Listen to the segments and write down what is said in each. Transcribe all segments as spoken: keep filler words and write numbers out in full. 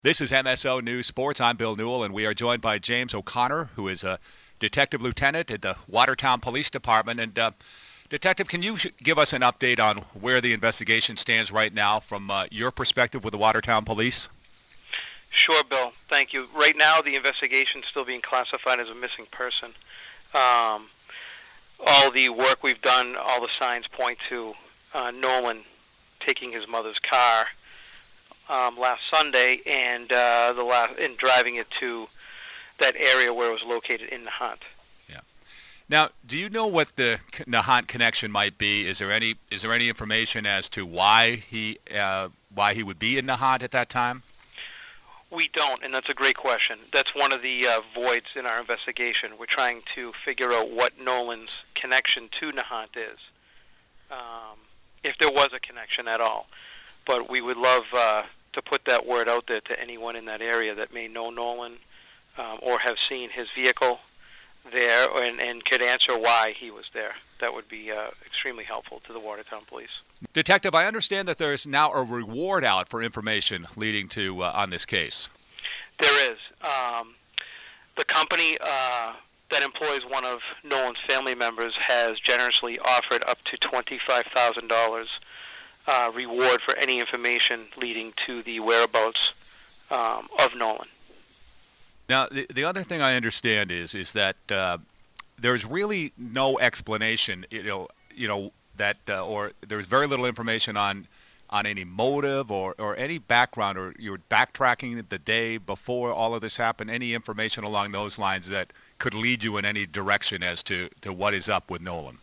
This is M S O News Sports. I'm Bill Newell, and we are joined by James O'Connor, who is a detective lieutenant at the Watertown Police Department. And uh, Detective, can you give us an update on where the investigation stands right now from uh, your perspective with the Watertown Police? Sure, Bill. Thank you. Right now, the investigation is still being classified as a missing person. Um, all the work we've done, all the signs point to uh, Nolan taking his mother's car um, last Sunday and uh, the last and driving it to that area where it was located in Nahant. Yeah. Now, do you know what the Nahant connection might be? Is there any is there any information as to why he uh, why he would be in Nahant at that time? We don't, and that's a great question. That's one of the uh, voids in our investigation. We're trying to figure out what Nolan's connection to Nahant is, um, if there was a connection at all. But we would love uh, to put that word out there to anyone in that area that may know Nolan um, or have seen his vehicle there and, and could answer why he was there. That would be uh, extremely helpful to the Watertown Police. Detective, I understand that there is now a reward out for information leading to uh, on this case. There is. Um, the company uh, that employs one of Nolan's family members has generously offered up to twenty-five thousand dollars uh, reward for any information leading to the whereabouts um, of Nolan. Now, the, the other thing I understand is is that uh, there's really no explanation, you know, you know that, uh, or there's very little information on on any motive or, or any background, or you're backtracking the day before all of this happened, any information along those lines that could lead you in any direction as to, to what is up with Nolan.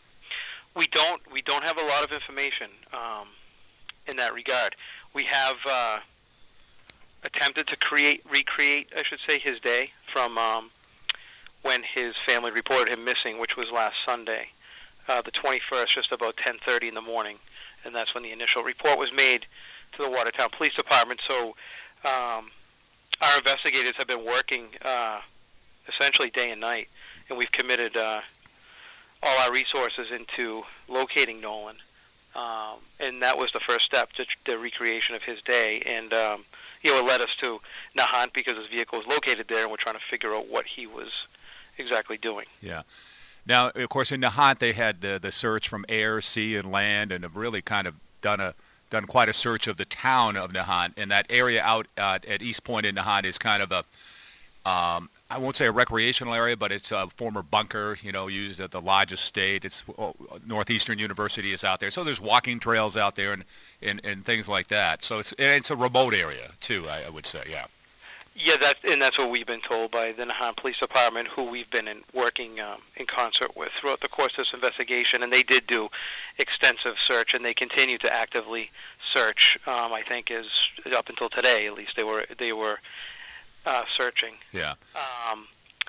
We don't we don't have a lot of information um, in that regard. We have uh, attempted to create, recreate, I should say, his day from um, when his family reported him missing, which was last Sunday, uh, the twenty-first, just about ten thirty in the morning, and that's when the initial report was made to the Watertown Police Department. So um, our investigators have been working uh, essentially day and night, and we've committed uh, all our resources into locating Nolan, um, and that was the first step to the recreation of his day. And um, you know, it led us to Nahant because his vehicle was located there, and we're trying to figure out what he was exactly doing. Yeah. Now, of course, in Nahant they had the, the search from air, sea, and land, and have really kind of done a done quite a search of the town of Nahant. And that area out uh, at East Point in Nahant is kind of a um, I won't say a recreational area, but it's a former bunker, you know, used at the Lodge Estate. It's oh, Northeastern University is out there, so there's walking trails out there and, and, and things like that. So it's it's a remote area too, I, I would say, yeah. Yeah, that and that's what we've been told by the Nahant Police Department, who we've been in, working um, in concert with throughout the course of this investigation. And they did do extensive search, and they continue to actively search. Um, I think is up until today, at least they were they were. Uh, searching. Yeah. Um,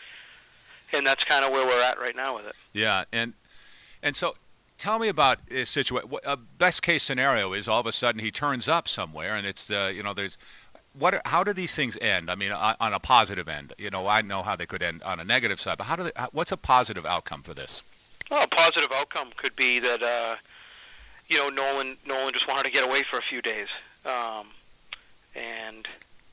and that's kind of where we're at right now with it. Yeah, and and so tell me about a situation. A best case scenario is all of a sudden he turns up somewhere, and it's the you know there's what how do these things end? I mean, on, on a positive end, you know, I know how they could end on a negative side, but how do they, what's a positive outcome for this? Well, a positive outcome could be that uh, you know Nolan Nolan just wanted to get away for a few days, um, and.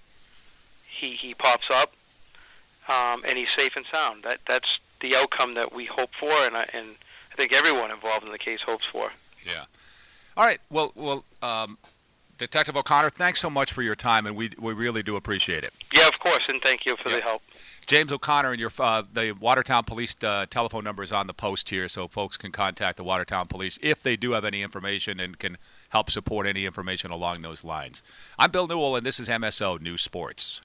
He, he pops up, um, and he's safe and sound. That that's the outcome that we hope for, and I, and I think everyone involved in the case hopes for. Yeah. All right. Well, well, um, Detective O'Connor, thanks so much for your time, and we we really do appreciate it. Yeah, of course, and thank you for yeah. the help. James O'Connor, and your uh, the Watertown Police uh, telephone number is on the post here, so folks can contact the Watertown Police if they do have any information and can help support any information along those lines. I'm Bill Newell, and this is M S O News Sports.